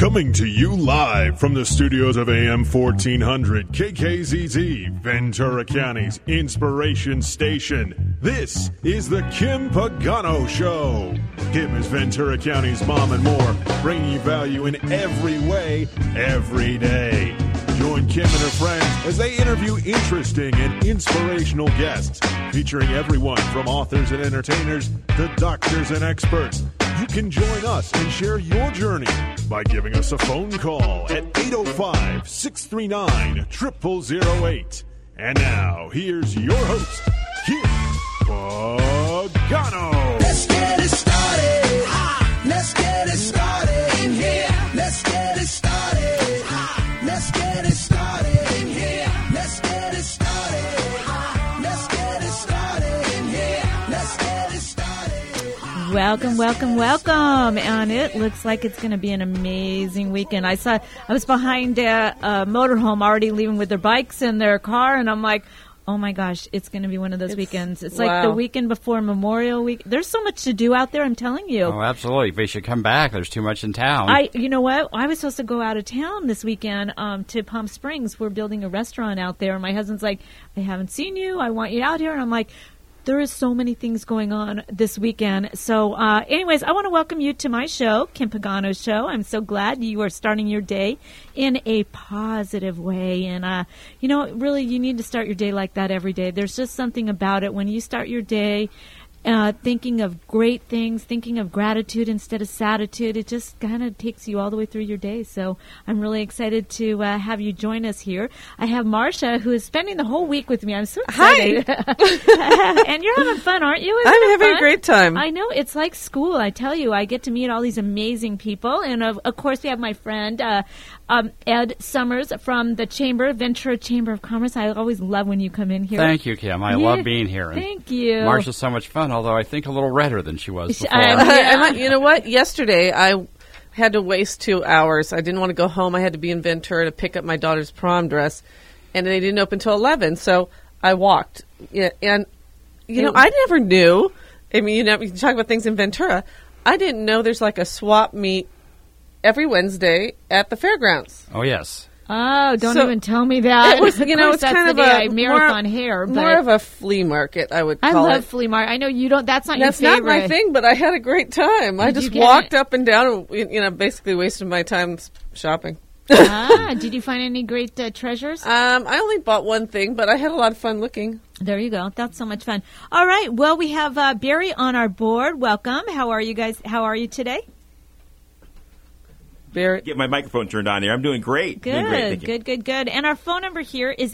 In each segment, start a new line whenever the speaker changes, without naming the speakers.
Coming to you live from the studios of AM 1400 KKZZ, Ventura County's Inspiration Station. This is the Kim Pagano Show. Kim is Ventura County's mom and more, bringing you value in every way, every day. Join Kim and her friends as they interview interesting and inspirational guests, featuring everyone from authors and entertainers to doctors and experts. You can join us and share your journey by giving us a phone call at 805-639-0008. And now, here's your host, Kim Pagano.
Let's get it started. Let's get it started in here. Let's get it started. Let's get it started in here. Let's get it started. Let's get it started in here. Let's get it started.
Welcome, welcome, welcome. And it looks like it's going to be an amazing weekend. I was behind a motorhome already leaving with their bikes in their car, and I'm like, oh my gosh, it's going to be one of those weekends. It's like the weekend before Memorial Week. There's so much to do out there, I'm telling you.
Oh, absolutely. They should come back. There's too much in town.
You know what? I was supposed to go out of town this weekend to Palm Springs. We're building a restaurant out there. And my husband's like, I haven't seen you. I want you out here. And I'm like, there is so many things going on this weekend. So anyways, I want to welcome you to my show, Kim Pagano's Show. I'm so glad you are starting your day in a positive way. And, really, you need to start your day like that every day. There's just something about it when you start your day thinking of great things, thinking of gratitude instead of satitude. It just kind of takes you all the way through your day. So I'm really excited to have you join us here. I have Marcia, who is spending the whole week with me. I'm so excited. Hi. And you're having fun, aren't you?
I'm having a great time.
I know. It's like school. I tell you, I get to meet all these amazing people. And, of course, we have my friend Ed Summers from the Ventura Chamber of Commerce. I always love when you come in here.
Thank you, Kim. I love being here.
Thank you.
Marcia's so much fun, although I think a little redder than she was before.
You know what? Yesterday, I had to waste 2 hours. I didn't want to go home. I had to be in Ventura to pick up my daughter's prom dress, and they didn't open until 11, so I walked. Yeah, and, I never knew. I mean, you talk about things in Ventura. I didn't know there's like a swap meet every Wednesday at the fairgrounds.
Oh, yes.
Oh, don't even tell me that.
It was, it's kind of a
marathon hair. But
more of a flea market, I would call it.
I love flea market. I know you don't. That's not your favorite.
That's not my thing, but I had a great time. I just walked up and down, and basically wasted my time shopping.
Did you find any great treasures?
I only bought one thing, but I had a lot of fun looking.
There you go. That's so much fun. All right. Well, we have Barry on our board. Welcome. How are you guys? How are you today?
Barry.
Get my microphone turned on here. I'm doing great.
Good, good. And our phone number here is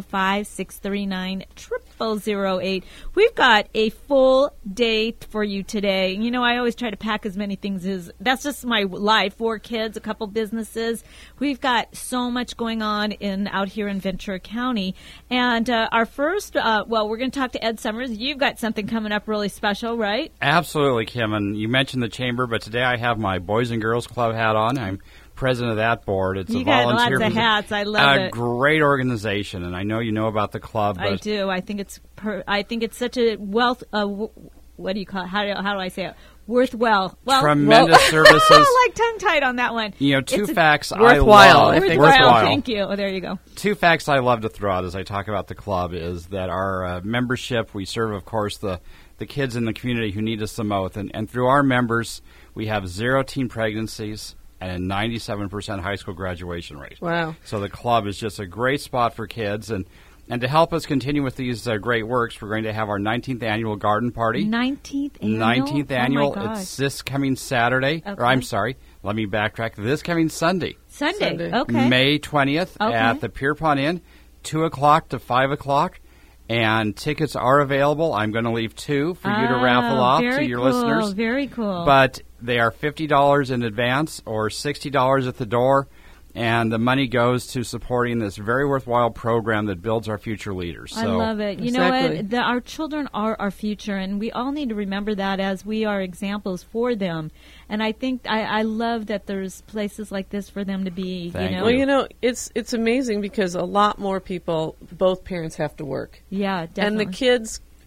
805-639-0008. We've got a full day for you today. I always try to pack as many things as that's just my life. 4 kids, a couple businesses. We've got so much going on out here in Ventura County. And our first, we're going to talk to Ed Summers. You've got something coming up really special, right?
Absolutely, Kim. And you mentioned the chamber, but today I have my Boys and Girls Club hat on. I'm president of that board. It's
you
a
got
volunteer.
Lots of hats. I love it.
A great organization, and I know you know about the club. But
I do. I think it's such a wealth. What do you call it? How do I say it? Worthwhile.
Tremendous services.
Like tongue-tied on that one.
Two facts
worthwhile,
I love.
Worthwhile. Thank you. Oh, there you go.
2 facts I love to throw out as I talk about the club is that our membership, we serve, of course, the kids in the community who need us the most. And through our members, we have 0 teen pregnancies and a 97% high school graduation rate.
Wow.
So the club is just a great spot for kids. And to help us continue with these great works, we're going to have our 19th annual garden party.
19th annual?
19th annual.
Oh my gosh.
It's this coming Saturday.
Okay.
Or I'm sorry, let me backtrack. This coming Sunday.
Sunday. Okay.
May 20th at the Pierpont Inn, 2 o'clock to 5 o'clock. And tickets are available. I'm going to leave 2 for you to raffle off to your listeners.
Very cool.
But they are $50 in advance or $60 at the door. And the money goes to supporting this very worthwhile program that builds our future leaders.
I love it. You know what? Our children are our future, and we all need to remember that as we are examples for them. And I think I love that there's places like this for them to be.
Well, it's amazing because a lot more people, both parents have to work.
Yeah, definitely.
And the kids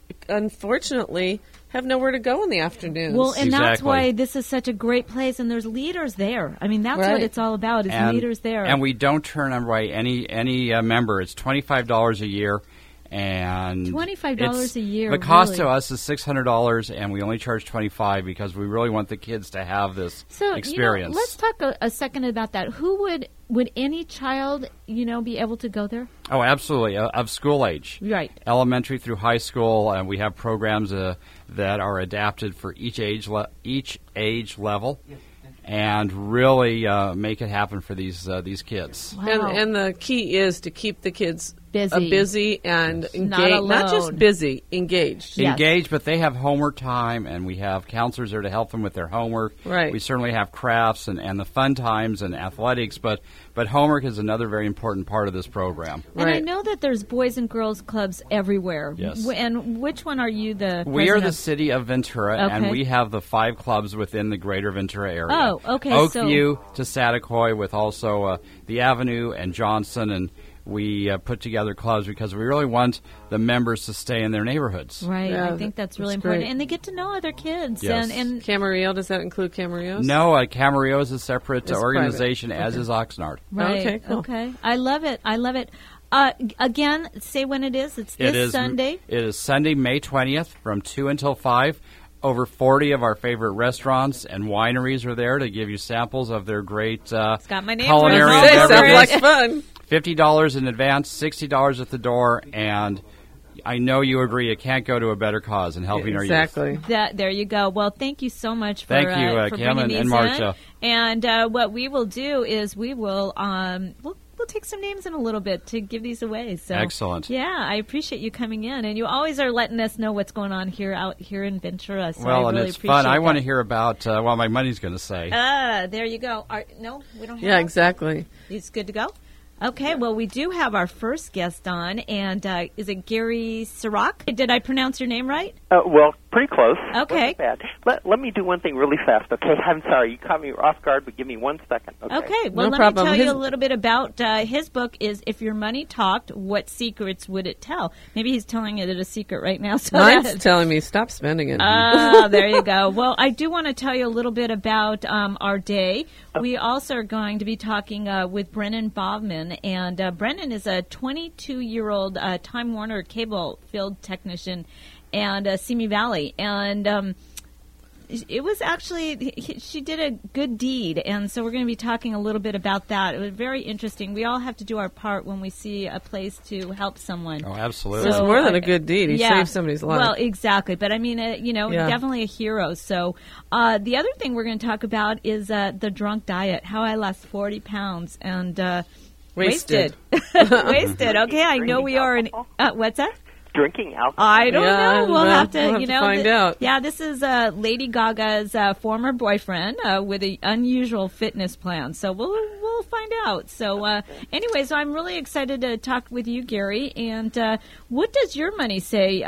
unfortunately, have nowhere to go in the afternoons.
Well, and that's
Exactly.
why this is such a great place, and there's leaders there. I mean, that's what
Right.
it's all about, is leaders there.
And we don't turn away any member. It's $25 a year. And
$25 a year,
The cost
really.
to us is $600, and we only charge $25 because we really want the kids to have this
So,
experience.
let's talk a second about that. Who would any child, be able to go there?
Oh, absolutely, of school age,
Right.
elementary through high school, and we have programs that are adapted for each age level, and really make it happen for these kids.
Wow.
And the key is to keep the kids
Busy.
busy and
Not
engaged. Not just
alone.
busy, engaged.
Yes.
Engaged, but they have homework time, and we have counselors there to help them with their homework.
Right.
We certainly have crafts and the fun times and athletics, but homework is another very important part of this program.
And I
Right.
know that there's boys and girls clubs everywhere.
Yes.
And which one are you the
We are
president
the
of?
city of Ventura, and
Okay.
we have the 5 clubs within the greater Ventura area.
Oh, okay,
Oakview to Satacoy, with also the Avenue and Johnson, and we put together clubs because we really want the members to stay in their neighborhoods.
Right.
Yeah,
I think that's really
that's
important.
great.
And they get to know other kids.
Yes.
And
Camarillo, does that include Camarillos?
No, Camarillo is a separate
It's
organization, as
private.
is Oxnard.
right.
Okay, cool.
Okay. I love it. Again, say when it is. It's this
It is
Sunday.
It is Sunday, May 20th, from 2 until 5. Over 40 of our favorite restaurants and wineries are there to give you samples of their great
got my name
culinary
written.
Say,
Very
sounds
good.
like fun.
$50 in advance, $60 at the door, and I know you agree it can't go to a better cause in helping our youth.
Exactly.
There you go. Well, thank you so much for
Thank you,
for
Kim
bringing
and
these
Marcia.
in. And what we will do is we will we'll take some names in a little bit to give these away. So
Excellent.
Yeah, I appreciate you coming in, and you always are letting us know what's going on out here in Ventura. So
Well,
I
and
really
it's
appreciate
fun. I want to
that.
hear about what my money's going to say.
There you go. No, we don't have
Yeah,
that?
exactly.
It's good to go? Okay, well, we do have our first guest on, and is it Gary Sirac? Did I pronounce your name right?
Well, pretty close.
Okay.
Wasn't bad. Let me do one thing really fast, okay? I'm sorry. You caught me off guard, but give me 1 second.
Okay, well,
No
let
problem.
me tell you
His-
a little bit about his book is If Your Money Talked, What Secrets Would It Tell? Maybe he's telling it a secret right now. So
Mine's
that-
telling me stop spending it.
there you go. Well, I do want to tell you a little bit about our day. We also are going to be talking with Brennan Bobman, and Brennan is a 22-year-old Time Warner cable field technician and Simi Valley, and it was actually she did a good deed, and so we're going to be talking a little bit about that. It was very interesting. We all have to do our part when we see a place to help someone.
Oh, absolutely.
It's more than a good deed. He saved somebody's life.
Well, exactly. But I mean,
Yeah.
definitely a hero. So the other thing we're going to talk about is the drunk diet, how I lost 40 pounds and
Wasted.
Wasted. Okay, I know we are in. What's that?
Drinking alcohol.
I don't
Yeah,
know. We'll have to,
we'll have to find out.
Yeah, this is Lady Gaga's former boyfriend with an unusual fitness plan. So we'll find out. So anyway, so I'm really excited to talk with you, Gary. And what does your money say?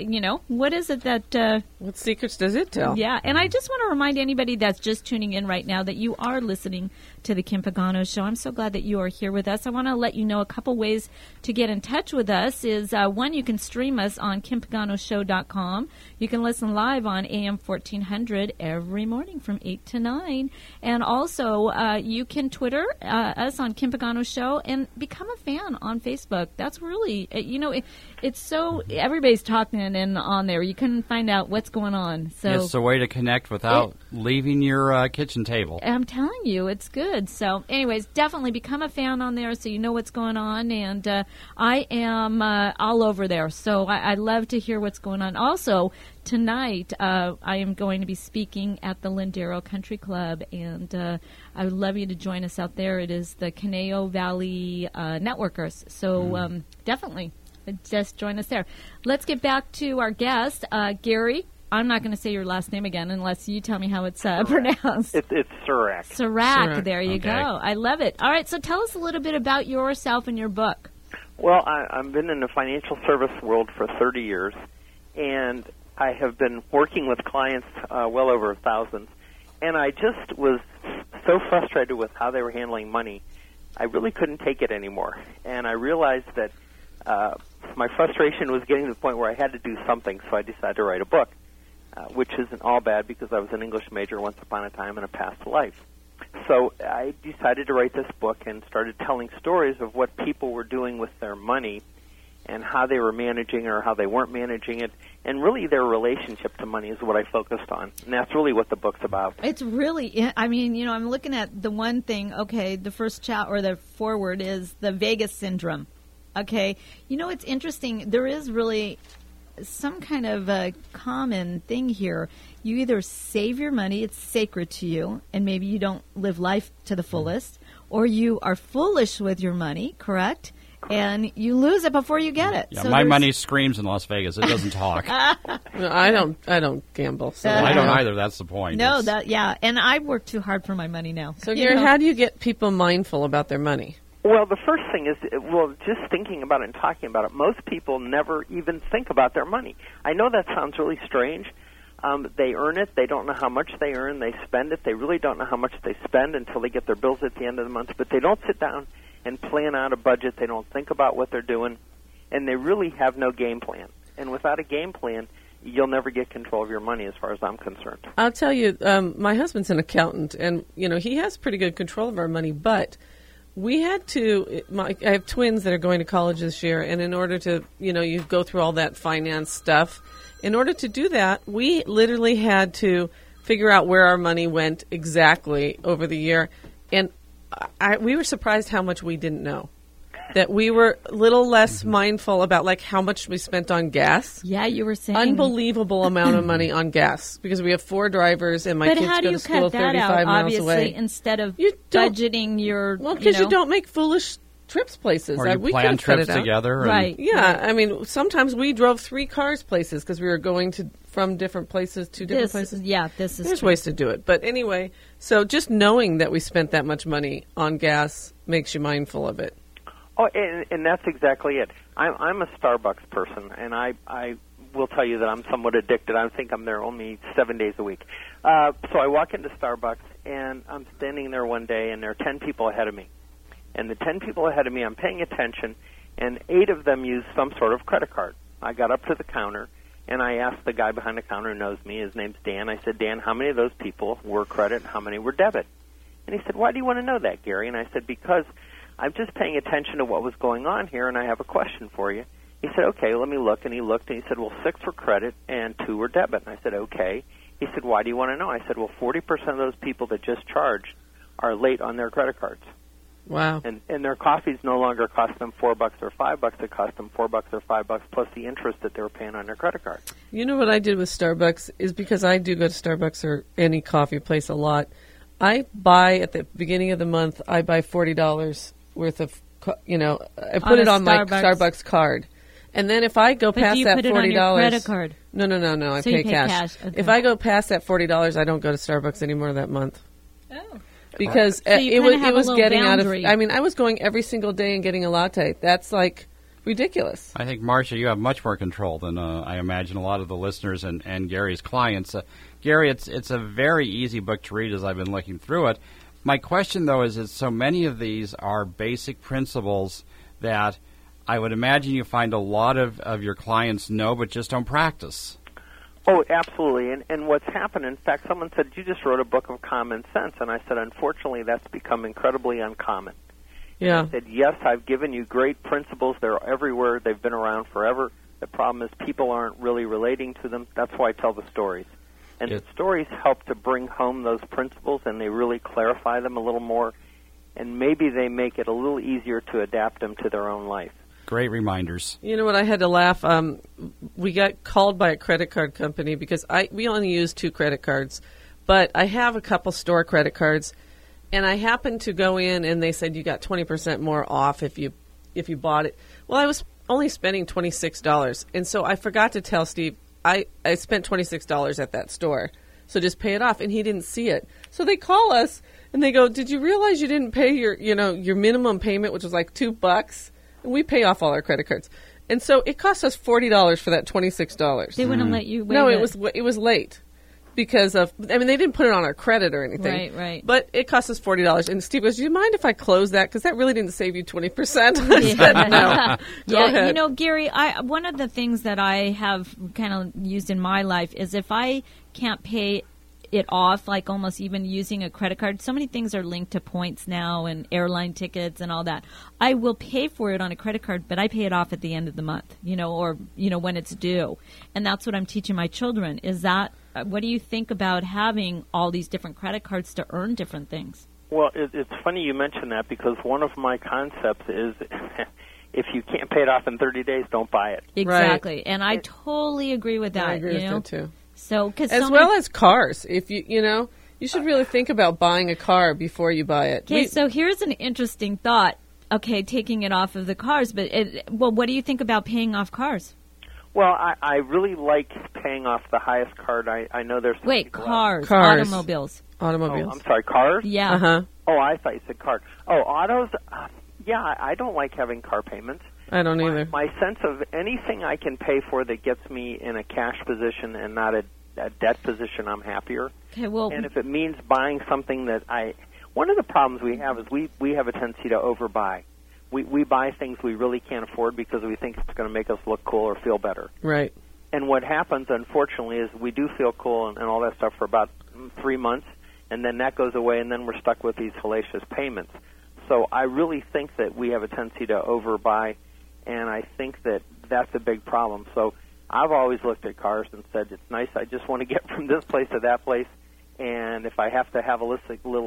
What is it that?
What secrets does it tell?
Yeah, and I just want to remind anybody that's just tuning in right now that you are listening to the Kim Pagano Show. I'm so glad that you are here with us. I want to let you know a couple ways to get in touch with us. Is one, you can stream us on KimPaganoShow.com. You can listen live on AM 1400 every morning from 8 to 9. And also, you can Twitter us on Kim Pagano Show and become a fan on Facebook. That's really, it's so, everybody's talking and on there. You can find out what's going on. So
It's a way to connect without leaving your kitchen table.
I'm telling you, it's good. So, anyways, definitely become a fan on there so you know what's going on. And I am all over there. So I love to hear what's going on. Also, tonight I am going to be speaking at the Lindero Country Club. And I would love you to join us out there. It is the Caneo Valley Networkers. So definitely just join us there. Let's get back to our guest, Gary. I'm not going to say your last name again unless you tell me how it's pronounced.
It's Sirac.
Sirac, there you
Okay.
go. I love it. All right, so tell us a little bit about yourself and your book.
Well, I've been in the financial service world for 30 years, and I have been working with clients well over 1,000. And I just was so frustrated with how they were handling money, I really couldn't take it anymore. And I realized that my frustration was getting to the point where I had to do something, so I decided to write a book, which isn't all bad because I was an English major once upon a time in a past life. So I decided to write this book and started telling stories of what people were doing with their money and how they were managing or how they weren't managing it, and really their relationship to money is what I focused on. And that's really what the book's about.
It's really, I mean, you know, I'm looking at the one thing, okay, the first or the foreword is the Vegas syndrome. Okay, you know, it's interesting. There is really some kind of a common thing here. You either save your money, it's sacred to you, and maybe you don't live life to the fullest, or you are foolish with your money, correct? And you lose it before you get it.
Yeah,
so
my money screams in Las Vegas. It doesn't talk.
No, I don't gamble. So
I don't either. That's the point.
No,
It's-
and I work too hard for my money now.
So,
You
Gary,
know?
how do you get people mindful about their money?
Well, the first thing is, just thinking about it and talking about it, most people never even think about their money. I know that sounds really strange. They earn it. They don't know how much they earn. They spend it. They really don't know how much they spend until they get their bills at the end of the month. But they don't sit down and plan out a budget. They don't think about what they're doing, and they really have no game plan. And without a game plan, you'll never get control of your money as far as I'm concerned.
I'll tell you, my husband's an accountant, and, you know, he has pretty good control of our money, but we had to, I have twins that are going to college this year, and in order to, you know, you go through all that finance stuff, in order to do that, we literally had to figure out where our money went exactly over the year, and we were surprised how much we didn't know. That we were a little less mindful about, like, how much we spent on gas.
Yeah, you were saying.
Unbelievable amount of money on gas because we have 4 drivers and my
But
kids
how do
go
you
to school
cut that
35
out,
miles
obviously,
away.
instead of
You don't-
budgeting your,
Well, because
know?
you don't make foolish trips places.
Or you
we
plan
could've cut
trips
it out.
together. and-
Right.
Yeah, I mean, sometimes we drove 3 cars places because we were going from different places to different places.
This is
There's
true.
ways to do it. But anyway, so just knowing that we spent that much money on gas makes you mindful of it.
Oh, and that's exactly it. I'm a Starbucks person, and I will tell you that I'm somewhat addicted. I think I'm there only 7 days a week. So I walk into Starbucks, and I'm standing there one day, and there are 10 people ahead of me. And the 10 people ahead of me, I'm paying attention, and 8 of them use some sort of credit card. I got up to the counter, and I asked the guy behind the counter who knows me, his name's Dan, I said, Dan, how many of those people were credit and how many were debit? And he said, why do you want to know that, Gary? And I said, because I'm just paying attention to what was going on here, and I have a question for you. He said, okay, let me look. And he looked, and he said, well, 6 were credit and 2 were debit. And I said, okay. He said, why do you want to know? I said, well, 40% of those people that just charged are late on their credit cards.
Wow.
And their coffees no longer cost them $4 or $5. It cost them $4 or $5 plus the interest that they were paying on their credit card.
You know what I did with Starbucks is because I do go to Starbucks or any coffee place a lot. I buy at the beginning of the month. I buy $40 worth of, I put it on my Starbucks card, and then if I go
But
past
do you
that
put it
$40,
on your credit card?
No. I
So you
pay
pay
cash.
cash, okay.
If I go past that $40, I don't go to Starbucks anymore that month.
Oh.
Because
So you
it
kinda have a
was
little
getting
boundary.
out of. I mean, I was going every single day and getting a latte. That's like ridiculous.
I think, Marcia, you have much more control than I imagine a lot of the listeners and Gary's clients. Gary, it's a very easy book to read as I've been looking through it. My question, though, is that so many of these are basic principles that I would imagine you find a lot of your clients know but just don't practice.
Oh, absolutely. And what's happened, in fact, someone said, you just wrote a book of common sense. And I said, unfortunately, that's become incredibly uncommon.
Yeah.
I said, yes, I've given you great principles. They're everywhere. They've been around forever. The problem is people aren't really relating to them. That's why I tell the stories. And the stories help to bring home those principles, and they really clarify them a little more. And maybe they make it a little easier to adapt them to their own life.
Great reminders.
You know what? I had to laugh. We got called by a credit card company because we only use 2 credit cards, but I have a couple store credit cards, and I happened to go in and they said you got 20% more off if you bought it. Well, I was only spending $26, and so I forgot to tell Steve I spent $26 at that store, so just pay it off, and he didn't see it. So they call us and they go, "Did you realize you didn't pay your minimum payment, which was like $2?" And we pay off all our credit cards. And so it cost us $40 for that $26.
They wouldn't let you waive
No,
it.
it was late. because of, I mean, they didn't put it on our credit or anything.
Right, right.
But it cost us $40. And Steve goes, do you mind if I close that? Because that really didn't save you 20%. I said, no. Go ahead.
You know, Gary, one of the things that I have kind of used in my life is if I can't pay it off, like almost even using a credit card. So many things are linked to points now and airline tickets and all that. I will pay for it on a credit card, but I pay it off at the end of the month, or when it's due. And that's what I'm teaching my children. Is that, what do you think about having all these different credit cards to earn different things?
Well, it's funny you mention that because one of my concepts is if you can't pay it off in 30 days, don't buy it.
Exactly.
Right.
And I totally agree with that.
I agree with that too.
So,
as well as cars, if you should really think about buying a car before you buy it.
Okay, so here's an interesting thought. Okay, taking it off of the cars, but what do you think about paying off cars?
Well, I really like paying off the highest card. I know there's some people
cars,
automobiles.
Oh, I'm sorry, cars?
Yeah.
Uh-huh.
Oh, I thought you said cars. Oh, autos. Yeah, I don't like having car payments.
I don't either.
My sense of anything I can pay for that gets me in a cash position and not a debt position, I'm happier.
Okay, well,
and if it means buying something that one of the problems we have is we have a tendency to overbuy. We buy things we really can't afford because we think it's going to make us look cool or feel better.
Right.
And what happens, unfortunately, is we do feel cool and all that stuff for about 3 months, and then that goes away, and then we're stuck with these hellacious payments. So I really think that we have a tendency to overbuy, and I think that that's a big problem. So I've always looked at cars and said, it's nice, I just want to get from this place to that place, and if I have to have a less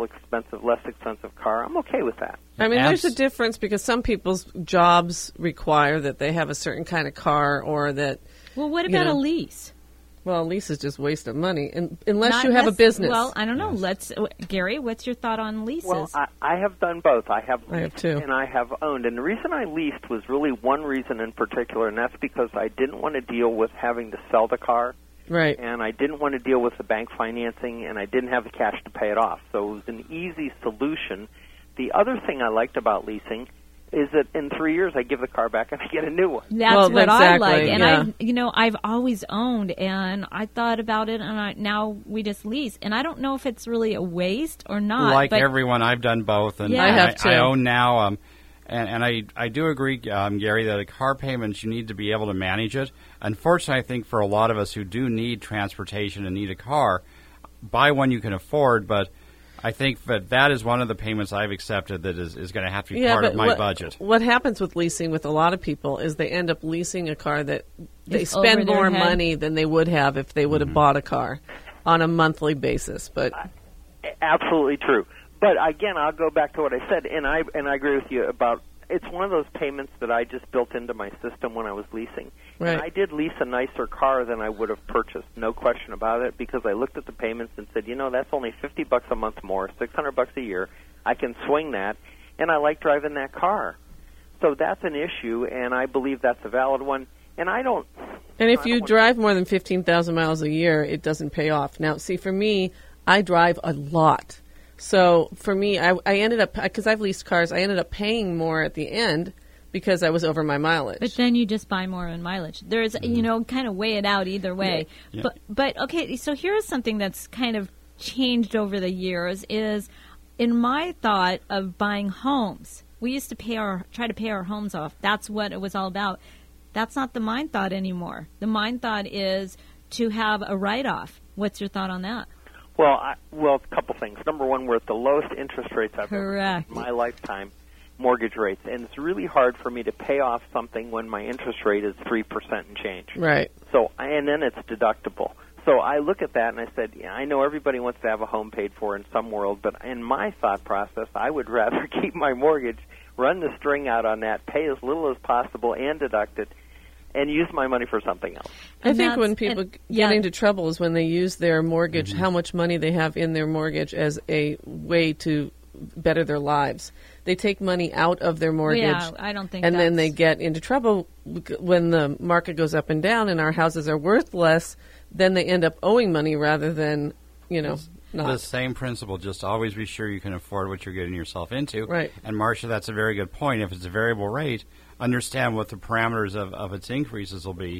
expensive car, I'm okay with that.
I mean, there's a difference because some people's jobs require that they have a certain kind of car or that...
Well, what about a lease?
Well, a lease is just waste of money, unless you have a business.
Well, I don't know. Gary, what's your thought on leases?
Well, I have done both. I have
too.
And I have owned. And the reason I leased was really one reason in particular, and that's because I didn't want to deal with having to sell the car.
Right.
And I didn't want to deal with the bank financing, and I didn't have the cash to pay it off. So it was an easy solution. The other thing I liked about leasing is that in 3 years I give the car back and I get a new one.
That's what I like. And
yeah.
I've always owned, and I thought about it, and now we just lease. And I don't know if it's really a waste or not.
Like everyone, I've done both, and
yeah.
I have too.
I own now. And I do agree, Gary, that a car payment, you need to be able to manage it. Unfortunately, I think for a lot of us who do need transportation and need a car, buy one you can afford, but I think that is one of the payments I've accepted that is going to have to be part of my budget.
What happens with leasing with a lot of people is they end up leasing a car that they spend more money than they would have if they would have bought a car on a monthly basis. But
absolutely true. But again, I'll go back to what I said, and I agree with you about it's one of those payments that I just built into my system when I was leasing.
Right.
And I did lease a nicer car than I would have purchased, no question about it, because I looked at the payments and said, that's only $50 a month more, $600 a year. I can swing that, and I like driving that car. So that's an issue, and I believe that's a valid one. And I don't.
And if you drive more than 15,000 miles a year, it doesn't pay off. Now, see, for me, I drive a lot. So for me, I ended up, because I've leased cars, I ended up paying more at the end because I was over my mileage.
But then you just buy more in mileage. There's, kind of weigh it out either way.
Yeah.
But okay, so here's something that's kind of changed over the years is in my thought of buying homes, we used to try to pay our homes off. That's what it was all about. That's not the mind thought anymore. The mind thought is to have a write-off. What's your thought on that?
Well, a couple things. Number one, we're at the lowest interest rates I've ever seen in my lifetime, mortgage rates. And it's really hard for me to pay off something when my interest rate is 3% and change.
Right.
So, and then it's deductible. So I look at that and I said, I know everybody wants to have a home paid for in some world, but in my thought process, I would rather keep my mortgage, run the string out on that, pay as little as possible and deduct it, and use my money for something else.
I think when people get into trouble is when they use their mortgage, how much money they have in their mortgage as a way to better their lives. They take money out of their mortgage.
Yeah, I don't think
and then they get into trouble when the market goes up and down and our houses are worth less, then they end up owing money rather than, not.
The same principle, just always be sure you can afford what you're getting yourself into.
Right.
And Marcia, that's a very good point. If it's a variable rate, understand what the parameters of its increases will be.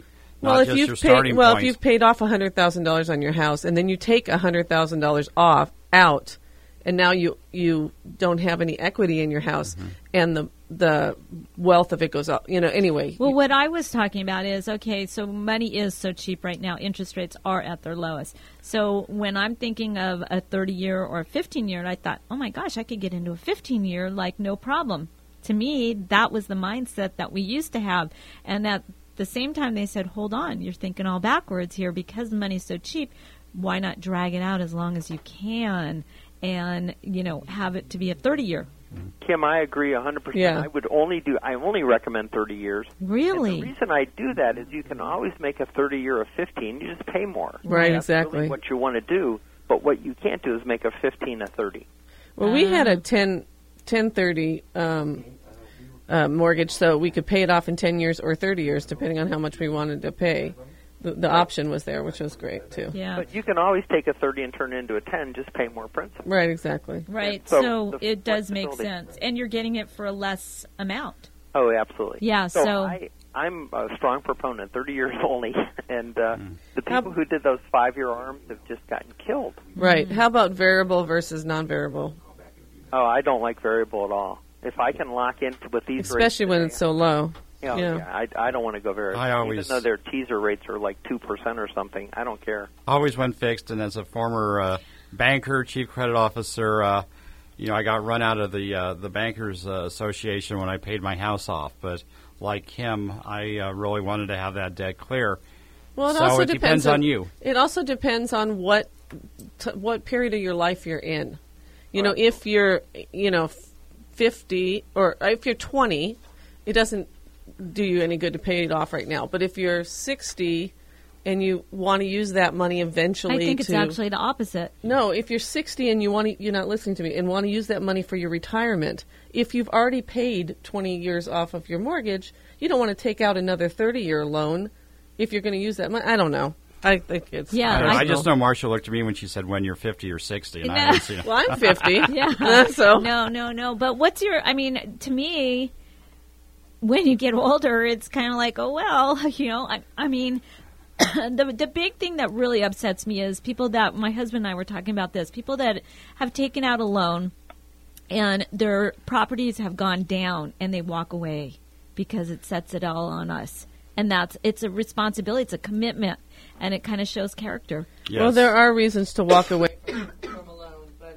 Well,
not
if
just
you've
your starting
paid,
point.
if you've paid off $100,000 on your house, and then you take $100,000 off out, and now you don't have any equity in your house, and the wealth of it goes up. Anyway.
Well, what I was talking about is, okay, so money is so cheap right now. Interest rates are at their lowest. So when I'm thinking of a 30-year or a 15-year, I thought, oh my gosh, I could get into a 15-year like no problem. To me, that was the mindset that we used to have. And at the same time, they said, hold on, you're thinking all backwards here because the money's so cheap. Why not drag it out as long as you can and, have it to be a 30-year?
Kim, I agree 100%.
Yeah.
I only recommend 30 years.
Really?
And the reason I do that is you can always make a 30-year a 15. You just pay more.
Right,
That's
exactly.
really what you want to do. But what you can't do is make a 15 a 30.
Well, we had a 10/30 mortgage, so we could pay it off in 10 years or 30 years, depending on how much we wanted to pay. The option was there, which was great, too.
Yeah.
But you can always take a 30 and turn it into a 10, just pay more principal.
Right, exactly.
Right.
So
So
the
it does make
flexibility.
sense. And you're getting it for a less amount.
Oh, absolutely.
Yeah, so-
I'm a strong proponent, 30 years only, and the people who did those 5-year arms have just gotten killed.
Right. How about variable versus non-variable?
Oh, I don't like variable at all. If I can lock into with these
Especially
rates
when
today,
it's so low.
I don't want to go variable.
I always-
Even though their teaser rates are like 2% or something, I don't care.
Always went fixed, and as a former banker, chief credit officer, I got run out of the Bankers Association when I paid my house off. But like him, I really wanted to have that debt clear.
Well, it
So
also
it depends on you.
It also depends on what period of your life you're in. If you're 50 or if you're 20, it doesn't do you any good to pay it off right now. But if you're 60 and you want to use that money eventually,
I think it's actually the opposite.
No, if you're 60 and you're not listening to me and want to use that money for your retirement, if you've already paid 20 years off of your mortgage, you don't want to take out another 30-year loan if you're going to use that money. I don't know. I think it's...
Yeah,
I just know Marcia looked at me when she said when you're 50 or 60. And I was,
Well, I'm 50.
Yeah.
So
No. But to me, when you get older, it's kind of like, oh, well, I mean, the big thing that really upsets me is people that, my husband and I were talking about this, people that have taken out a loan and their properties have gone down and they walk away because it sets it all on us. And it's a responsibility, it's a commitment, and it kind of shows character.
yes.
Well, there are reasons to walk away from a loan, but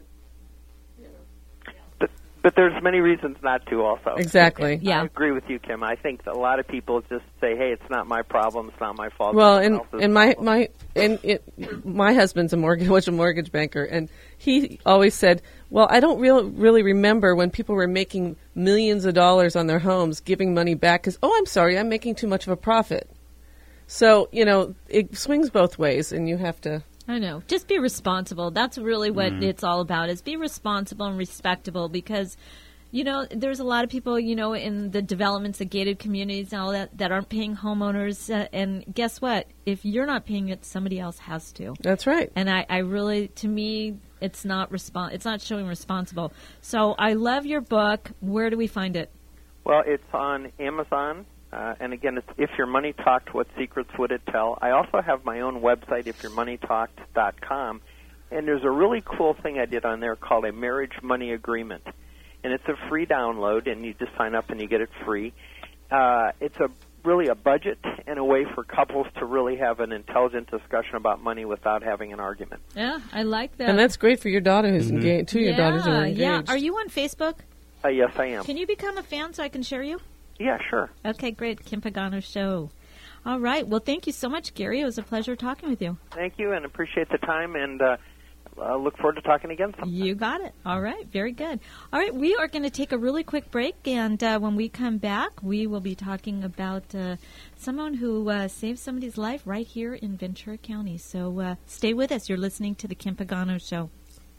But there's many reasons not to also.
exactly.
Yeah.
I agree with you, Kim. I think that a lot of people just say, hey, it's not my problem, it's not my fault.
Well,
it's
and
someone else's
and
problem.
my husband's was a mortgage banker, and he always said, "Well, I don't really remember when people were making millions of dollars on their homes, giving money back because I'm sorry, I'm making too much of a profit." So it swings both ways, and you have to.
I know. Just be responsible. That's really what it's all about, is be responsible and respectable because, there's a lot of people, in the developments, the gated communities and all that aren't paying homeowners. And guess what? If you're not paying it, somebody else has to.
That's right.
And I really, to me, it's not showing responsible. So I love your book. Where do we find it?
Well, it's on Amazon. And again, it's If Your Money Talked, What Secrets Would It Tell? I also have my own website, ifyourmoneytalked.com. And there's a really cool thing I did on there called a marriage money agreement. And it's a free download, and you just sign up and you get it free. It's really a budget and a way for couples to really have an intelligent discussion about money without having an argument.
Yeah, I like that.
And that's great for your daughter who's engaged. Two of your daughters who are engaged.
Yeah. Are you on Facebook?
Yes, I am.
Can you become a fan so I can share you?
Yeah, sure.
Okay, great. Kim Pagano Show. All right. Well, thank you so much, Gary. It was a pleasure talking with you.
Thank you, and appreciate the time, and look forward to talking again sometime.
You got it. All right. Very good. All right. We are going to take a really quick break, and when we come back, we will be talking about someone who saved somebody's life right here in Ventura County. So stay with us. You're listening to the Kim Pagano Show.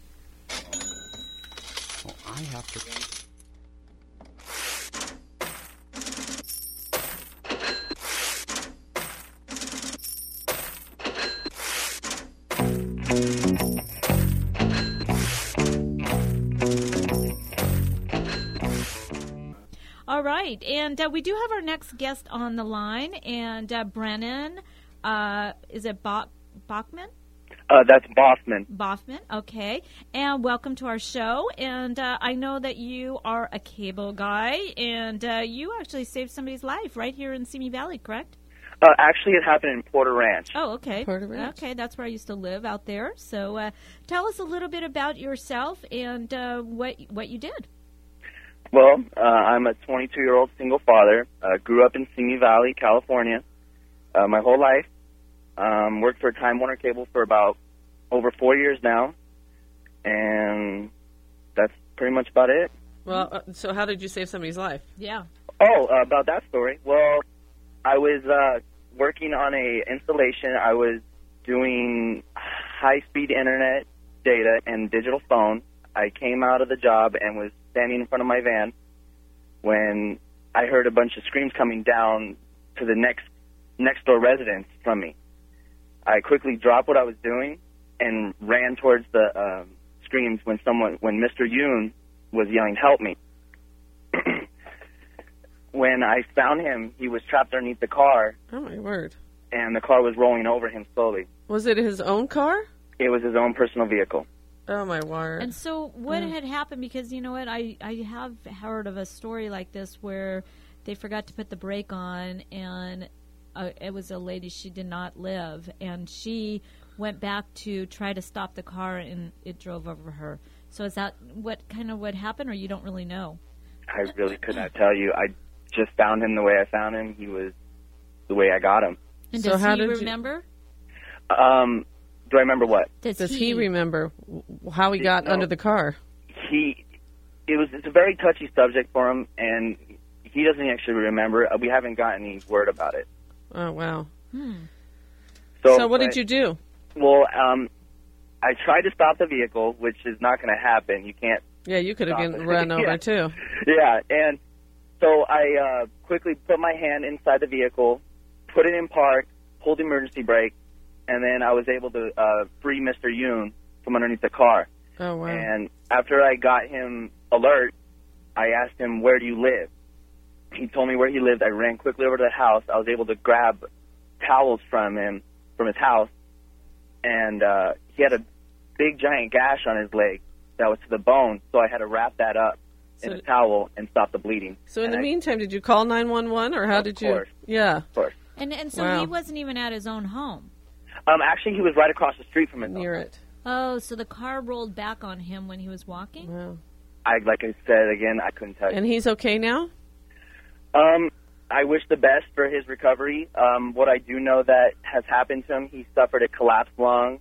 Well, I have to...
All All right. And we do have our next guest on the line. And Brennan, is it Bachman?
That's Boffman.
Boffman, okay. And welcome to our show. And I know that you are a cable guy, and you actually saved somebody's life right here in Simi Valley, correct?
Actually, it happened in Porter Ranch.
Oh, okay.
Porter Ranch.
Okay, that's where I used to live out there. So tell us a little bit about yourself and what you did.
Well, I'm a 22-year-old single father. Grew up in Simi Valley, California, my whole life. Worked for Time Warner Cable for about over 4 years now, and that's pretty much about it.
Well, so how did you save somebody's life?
Yeah.
Oh, about that story. Well, I was working on a installation. I was doing high-speed internet data and digital phone. I came out of the job and was standing in front of my van when I heard a bunch of screams coming down to the next door residence from me. I quickly dropped what I was doing and ran towards the screams when Mr. Yoon was yelling, "Help me." When I found him, he was trapped underneath the car,
Oh, my word.
and the car was rolling over him slowly.
Was it his own car?
It was his own personal vehicle.
Oh, my word.
And so what had happened, because you know what, I have heard of a story like this where they forgot to put the brake on, and it was a lady, she did not live, and she went back to try to stop the car, and it drove over her. So is that what happened, or you don't really know?
I really could not tell you. I just found him the way I found him. He was the way I got him.
And
So
does
how
he
did you-
remember?
Do I remember what?
Does
he remember how he got
No.
under the car?
It's a very touchy subject for him, and he doesn't actually remember. We haven't gotten any word about it.
Oh, wow.
So
what did you do?
Well, I tried to stop the vehicle, which is not going to happen. You can't.
Yeah, you could have
Stop
been
it.
run over,
Yeah.
too.
Yeah, and so I quickly put my hand inside the vehicle, put it in park, pulled the emergency brake, and then I was able to free Mr. Yoon from underneath the car.
Oh, wow.
And after I got him alert, I asked him, "Where do you live?" He told me where he lived. I ran quickly over to the house. I was able to grab towels from his house, and he had a big giant gash on his leg that was to the bone, so I had to wrap that up in
So-
a towel and stop the bleeding.
So in
And
the meantime, did you call 911, or how
Of
did you?
course.
Yeah,
Of course.
And so
Wow.
he wasn't even at his own home.
Actually, he was right across the street from his
near
home.
it.
Oh, so the car rolled back on him when he was walking?
Wow.
Like I said again, I couldn't tell you.
And he's okay now?
I wish the best for his recovery. What I do know that has happened to him, he suffered a collapsed lung,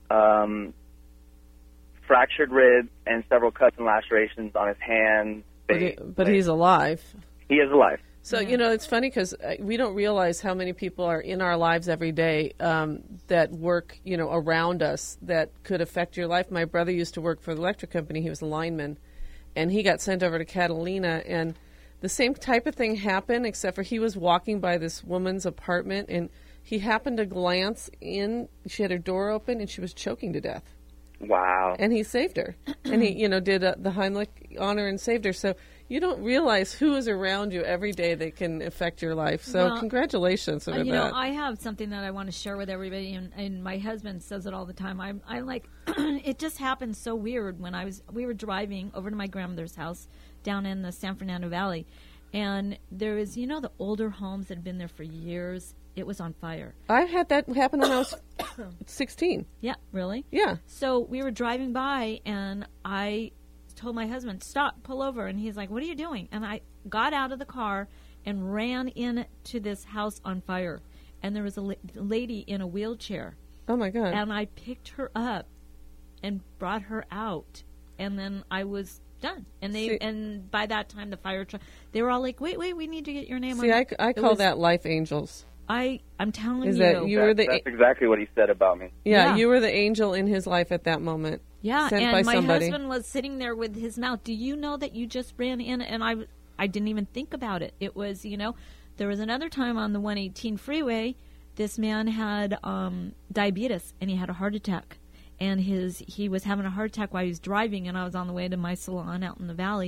fractured ribs, and several cuts and lacerations on his hands. face,
But
leg.
he's alive.
He is alive.
So, you know, it's funny because we don't realize how many people are in our lives every day that work, you know, around us that could affect your life. My brother used to work for the electric company. He was a lineman, and he got sent over to Catalina, and the same type of thing happened, except for he was walking by this woman's apartment, and he happened to glance in. She had her door open, and she was choking to death.
Wow.
And he saved her. And he, you know, did the Heimlich on her and saved her. So you don't realize who is around you every day that can affect your life. So
Well,
congratulations on
you
that.
know, I have something that I want to share with everybody, and my husband says it all the time. I'm like, it just happened so weird when we were driving over to my grandmother's house down in the San Fernando Valley, and there is, you know, the older homes that had been there for years. It was on fire.
I had that happen when I was 16.
Yeah, really?
Yeah.
So we were driving by, and I told my husband, "Stop, pull over." And he's like, "What are you doing?" And I got out of the car and ran into this house on fire. And there was a lady in a wheelchair.
Oh, my God.
And I picked her up and brought her out. And then I was done. And
See-
and by that time, the fire truck, they were all like, wait, we need to get your name
See,
on
I
it
call
was-
that life angels.
I'm telling
Is
you.
that you were the
That's exactly what he said about me.
yeah,
Yeah.
you were the angel in his life at that moment.
Yeah,
sent
and
by
my
somebody.
husband was sitting there with his mouth. Do you know that you just ran in? And I didn't even think about it. It was, you know, there was another time on the 118 freeway, this man had diabetes, and he had a heart attack. And he was having a heart attack while he was driving, and I was on the way to my salon out in the valley.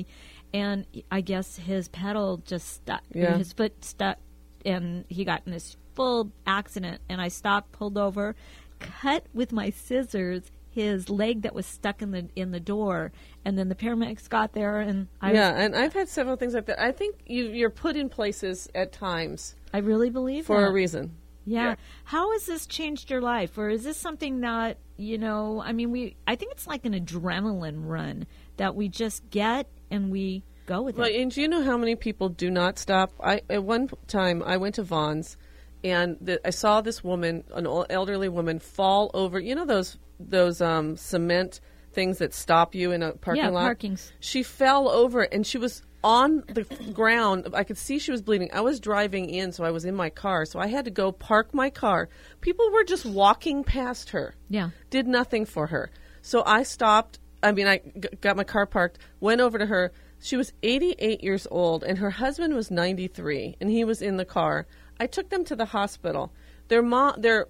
and I guess his pedal just stuck.
Yeah.
His foot stuck, and he got in this full accident. And I stopped, pulled over, cut with my scissors his leg that was stuck in the door, and then the paramedics got there, and
and I've had several things like that. I think you're put in places at times.
I really believe
for
that.
a reason.
Yeah. How has this changed your life, or is this something that I think it's like an adrenaline run that we just get and we go with it.
And do you know how many people do not stop? At one time I went to Vaughn's, and I saw this woman, an elderly woman, fall over. You know those cement things that stop you in a parking lot? Yeah, parkings. She fell over, and she was on the ground. I could see she was bleeding. I was driving in, so I was in my car, so I had to go park my car. People were just walking past her.
Yeah.
Did nothing for her. So I stopped. I got my car parked, went over to her. She was 88 years old, and her husband was 93, and he was in the car. I took them to the hospital. Her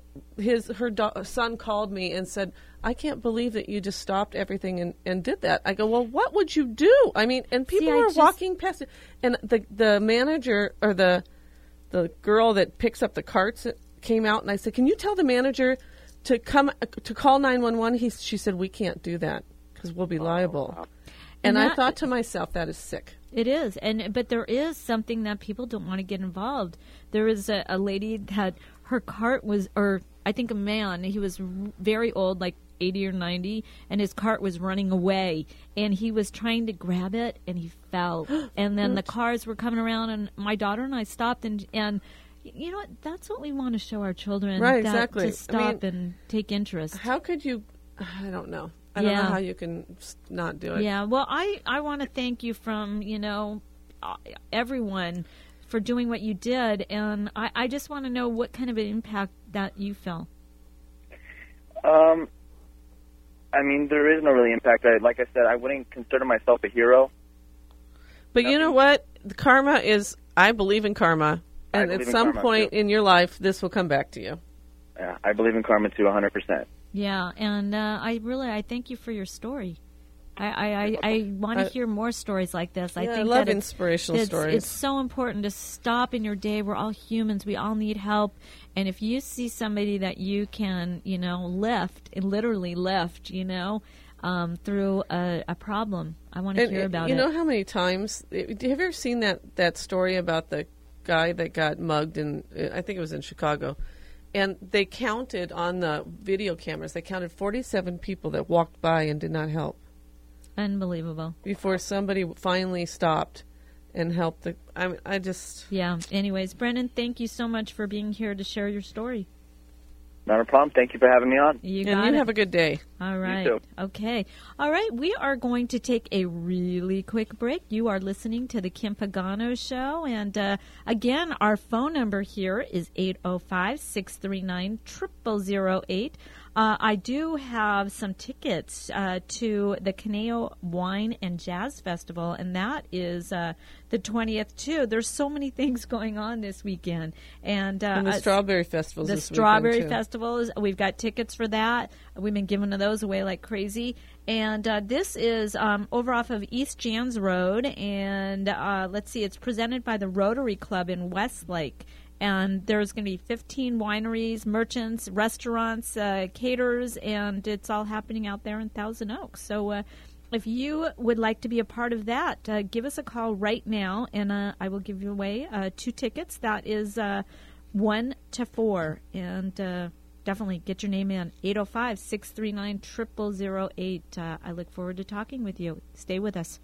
son called me and said, "I can't believe that you just stopped everything and did that." I go, "Well, what would you do?" And people were walking past it. And the manager, or the girl that picks up the carts, came out, and I said, "Can you tell the manager to come to call 911?" She said, "We can't do that because we'll be liable." Wow. And I thought to myself, that is sick.
It is, but there is something that people don't want to get involved. There is a lady that her cart was, or I think a man, he was very old, like 80 or 90, and his cart was running away, and he was trying to grab it, and he fell. And then the cars were coming around, and my daughter and I stopped, and you know what? That's what we want to show our children.
Right, exactly.
To stop and take interest.
How could you? I don't know. I don't know how you can not do it.
Yeah, well, I want to thank you from, everyone for doing what you did, and I just want to know what kind of an impact that you felt.
There is no really impact. Like I said, I wouldn't consider myself a hero.
But you know what? Karma is, I believe in karma, and at some point in your life, this will come back to you.
Yeah, I believe in karma too, 100%.
Yeah, and I thank you for your story. I want to hear more stories like this. I think
love inspirational stories.
It's so important to stop in your day. We're all humans. We all need help. And if you see somebody that you can, literally lift, through a problem, I want to hear about it.
You know how many times, have you ever seen that story about the guy that got mugged I think it was in Chicago? And they counted on the video cameras, they counted 47 people that walked by and did not help.
Unbelievable.
Before somebody finally stopped and helped.
Yeah, anyways, Brendan, thank you so much for being here to share your story.
Not a problem. Thank you for having me on.
You
have a good day.
All right.
You too.
Okay. All right. We are going to take a really quick break. You are listening to the Kim Pagano Show. And again, our phone number here is 805-639-0008. I do have some tickets to the Caneo Wine and Jazz Festival, and that is the 20th, too. There's so many things going on this weekend. And
the Strawberry Festival is this
Strawberry
weekend, too.
Festival, we've got tickets for that. We've been giving those away like crazy. And this is over off of East Jans Road, and let's see, it's presented by the Rotary Club in Westlake. And there's going to be 15 wineries, merchants, restaurants, caterers, and it's all happening out there in Thousand Oaks. So if you would like to be a part of that, give us a call right now, and I will give you away 2 tickets. That is 1 to 4, and definitely get your name in, 805-639-0008. I look forward to talking with you. Stay with us.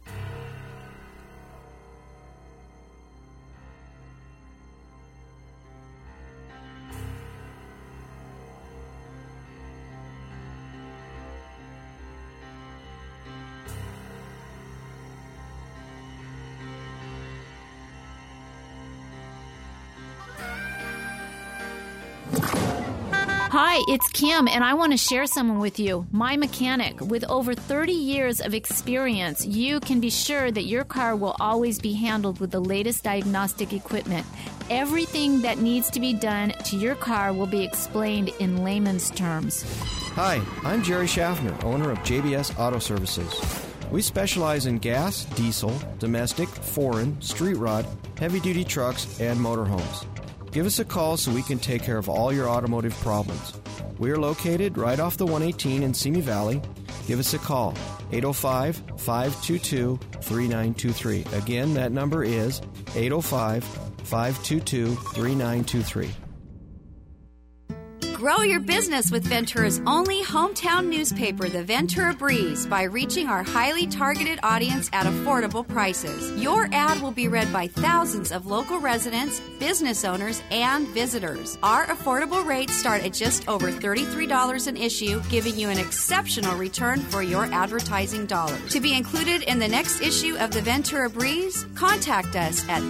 Hi, it's Kim, and I want to share someone with you. My mechanic. With over 30 years of experience, you can be sure that your car will always be handled with the latest diagnostic equipment. Everything that needs to be done to your car will be explained in layman's terms.
Hi, I'm Jerry Schaffner, owner of JBS Auto Services. We specialize in gas, diesel, domestic, foreign, street rod, heavy-duty trucks, and motorhomes. Give us a call so we can take care of all your automotive problems. We are located right off the 118 in Simi Valley. Give us a call, 805-522-3923. Again, that number is 805-522-3923.
Grow your business with Ventura's only hometown newspaper, the Ventura Breeze, by reaching our highly targeted audience at affordable prices. Your ad will be read by thousands of local residents, business owners, and visitors. Our affordable rates start at just over $33 an issue, giving you an exceptional return for your advertising dollars. To be included in the next issue of the Ventura Breeze, contact us at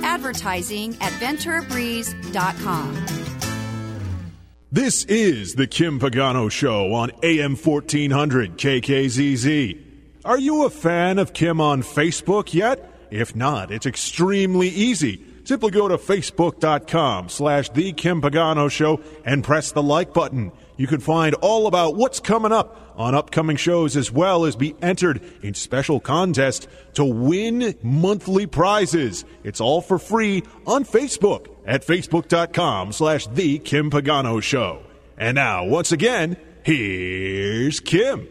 advertising@venturabreeze.com.
This is the Kim Pagano Show on AM 1400 KKZZ. Are you a fan of Kim on Facebook yet? If not, it's extremely easy. Simply go to facebook.com/The Kim Pagano Show and press the like button. You can find all about what's coming up on upcoming shows, as well as be entered in special contests to win monthly prizes. It's all for free on Facebook at facebook.com/The Kim Pagano Show. And now, once again, here's Kim.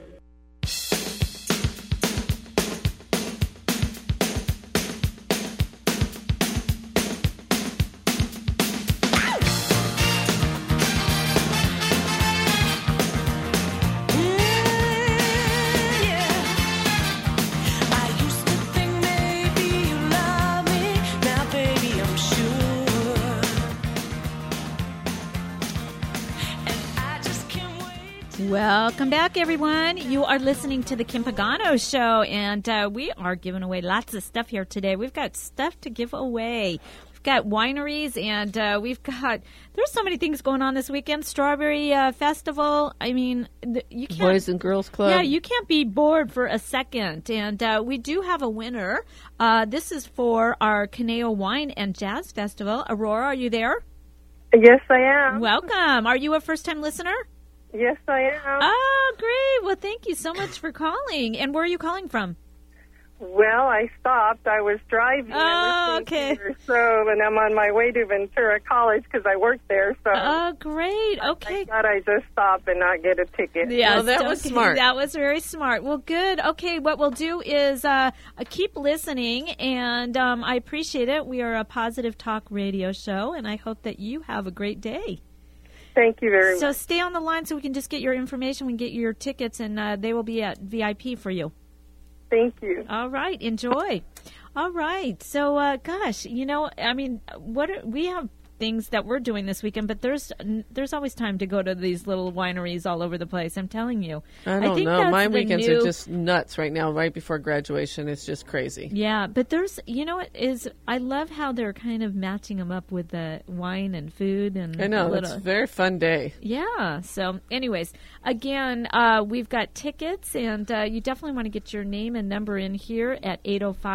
Welcome back, everyone. You are listening to the Kim Pagano Show, and we are giving away lots of stuff here today. We've got stuff to give away. We've got wineries, and there's so many things going on this weekend. Strawberry Festival. I mean, you can't.
Boys and Girls Club.
Yeah, you can't be bored for a second. And we do have a winner. This is for our Caneo Wine and Jazz Festival. Aurora, are you there?
Yes, I am.
Welcome. Are you a first-time listener?
Yes, I am.
Oh, great. Well, thank you so much for calling. And where are you calling from?
Well, I stopped. I was driving.
Oh, okay.
And I'm on my way to Ventura College because I work there. So.
Oh, great. Okay.
I thought I'd just stop and not get a ticket.
Yeah,
well, that was smart.
That was very smart. Well, good. Okay, what we'll do is keep listening, and I appreciate it. We are a positive talk radio show, and I hope that you have a great day.
Thank you very much.
So stay on the line so we can just get your information. We can get you your tickets, and they will be at VIP for you.
Thank you.
All right. Enjoy. All right. So, gosh, we have things that we're doing this weekend, but there's always time to go to these little wineries all over the place. I'm telling you.
I don't know. My weekends are just nuts right now. Right before graduation, it's just crazy.
Yeah, but there's, I love how they're kind of matching them up with the wine and food and.
I know it's a very fun day.
Yeah. So, anyways, again, we've got tickets, and you definitely want to get your name and number in here at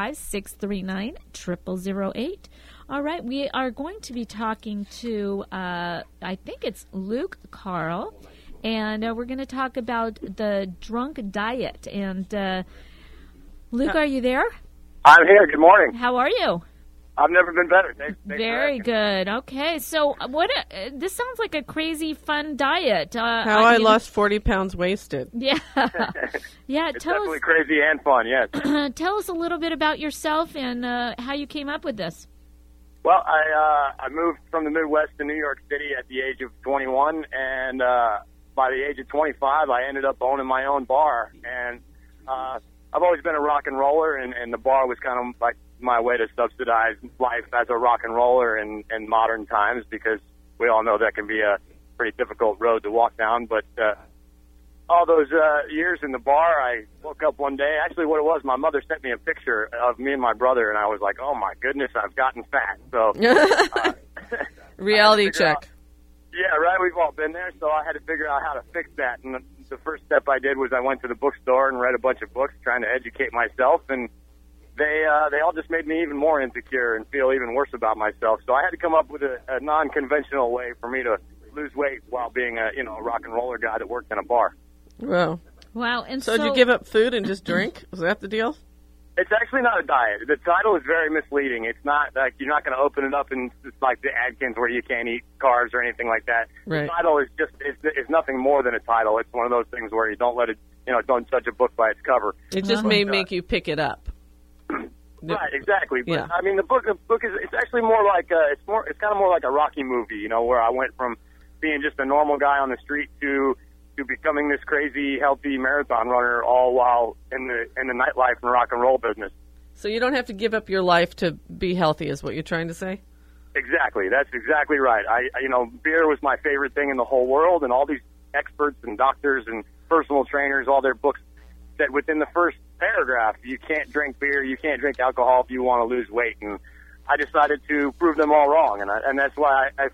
805-639-0008. All right, we are going to be talking to, I think it's Luke Carl, and we're going to talk about the drunk diet. And Luke, are you there?
I'm here. Good morning.
How are you?
I've never been better. Thanks
Very good. Okay, so this sounds like a crazy, fun diet.
How I lost 40 pounds wasted.
Yeah. Yeah.
It's definitely crazy and fun, yes.
Tell us a little bit about yourself and how you came up with this.
Well, I moved from the Midwest to New York City at the age of 21, and by the age of 25, I ended up owning my own bar. And I've always been a rock and roller, and the bar was kind of like my way to subsidize life as a rock and roller in modern times, because we all know that can be a pretty difficult road to walk down. But all those years in the bar, I woke up one day. Actually, what it was, my mother sent me a picture of me and my brother, and I was like, oh, my goodness, I've gotten fat. So
reality check.
Yeah, right. We've all been there. So I had to figure out how to fix that. And the first step I did was I went to the bookstore and read a bunch of books trying to educate myself. And they all just made me even more insecure and feel even worse about myself. So I had to come up with a non-conventional way for me to lose weight while being a rock and roller guy that worked in a bar.
Wow.
Wow. And
so did you give up food and just drink? Was that the deal?
It's actually not a diet. The title is very misleading. It's not like you're not going to open it up and it's like the Atkins where you can't eat carbs or anything like that.
Right.
The title is just it's nothing more than a title. It's one of those things where you don't let it, don't judge a book by its cover.
It just may make you pick it up.
Right, exactly. But
Yeah.
I mean, the book is it's actually more like it's kind of more like a Rocky movie, where I went from being just a normal guy on the street to becoming this crazy, healthy marathon runner, all while in the nightlife and rock and roll business.
So you don't have to give up your life to be healthy, is what you're trying to say?
Exactly. That's exactly right. Beer was my favorite thing in the whole world, and all these experts and doctors and personal trainers, all their books said within the first paragraph, you can't drink beer, you can't drink alcohol if you want to lose weight. And I decided to prove them all wrong, and that's why I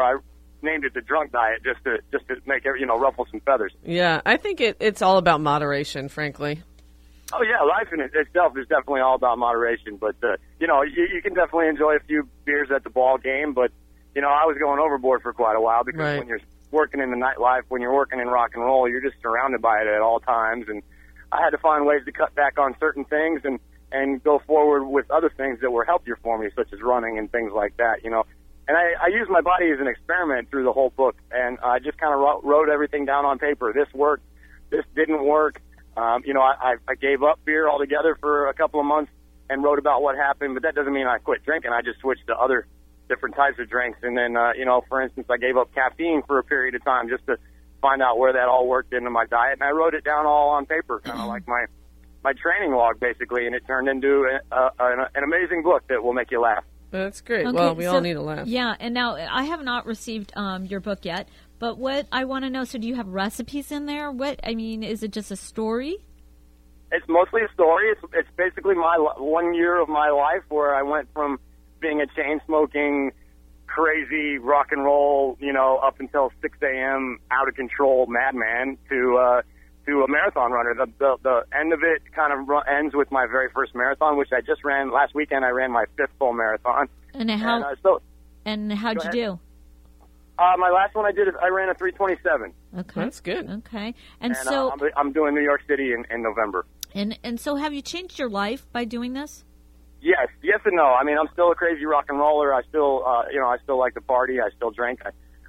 named it the drunk diet, just to make it, ruffle some feathers.
Yeah, I think it's all about moderation, frankly.
Oh yeah, life in itself is definitely all about moderation. But you can definitely enjoy a few beers at the ball game. But I was going overboard for quite a while because
Right.
when you're working in the nightlife, when you're working in rock and roll, you're just surrounded by it at all times. And I had to find ways to cut back on certain things and go forward with other things that were healthier for me, such as running and things like that. And I used my body as an experiment through the whole book, and I just kind of wrote everything down on paper. This worked. This didn't work. I gave up beer altogether for a couple of months and wrote about what happened, but that doesn't mean I quit drinking. I just switched to other different types of drinks. And then, for instance, I gave up caffeine for a period of time just to find out where that all worked into my diet. And I wrote it down all on paper, kind of like my training log, basically, and it turned into an amazing book that will make you laugh.
That's great.
Okay,
Well, we all
so-
need a laugh.
Yeah, and now I have not received your book yet, but what I want to know, so do you have recipes in there? Is it just a story?
It's mostly a story. It's basically my 1 year of my life where I went from being a chain-smoking, crazy rock and roll, up until 6 a.m. out of control madman to a marathon runner. The end of it kind of ends with my very first marathon, which I just ran last weekend. I ran my 5th full marathon.
And how'd
Go
you do?
My last one I ran a 3:27.
Okay,
That's good.
Okay,
And I'm doing New York City in November.
And so have you changed your life by doing this?
Yes and no. I mean, I'm still a crazy rock and roller. I still, I still like to party. I still drink.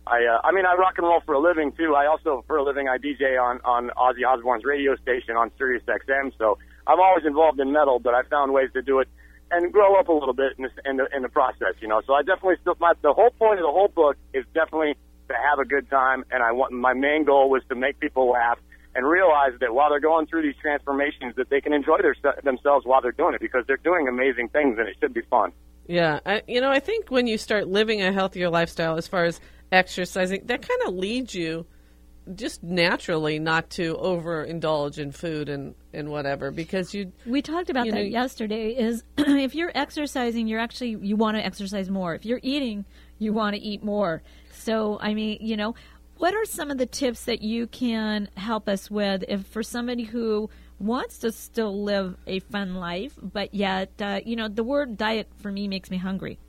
I rock and roll for a living too. I also, for a living, I DJ on Ozzy Osbourne's radio station on Sirius XM. So I'm always involved in metal, but I found ways to do it and grow up a little bit in the process. So I definitely still. The whole point of the whole book is definitely to have a good time, and my main goal was to make people laugh and realize that while they're going through these transformations, that they can enjoy themselves while they're doing it, because they're doing amazing things and it should be fun.
Yeah. I think when you start living a healthier lifestyle as far as exercising, that kind of leads you just naturally not to overindulge in food and whatever, because
we talked about that yesterday, is if you're exercising, you want to exercise more. If you're eating, you want to eat more. So, what are some of the tips that you can help us with if for somebody who wants to still live a fun life, but yet, the word diet for me makes me hungry.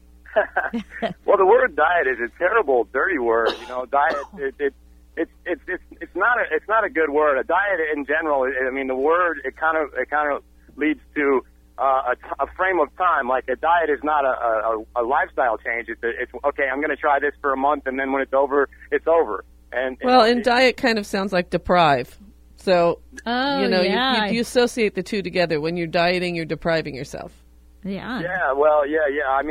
Well, the word diet is a terrible, dirty word. Diet, it's not a good word. A diet in general, the word, it kind of leads to a frame of time. Like a diet is not a lifestyle change. It's okay, I'm going to try this for a month, and then when it's over, it's over. And
diet kind of sounds like deprive. So,
yeah.
you associate the two together. When you're dieting, you're depriving yourself.
Yeah.
Yeah, well, yeah.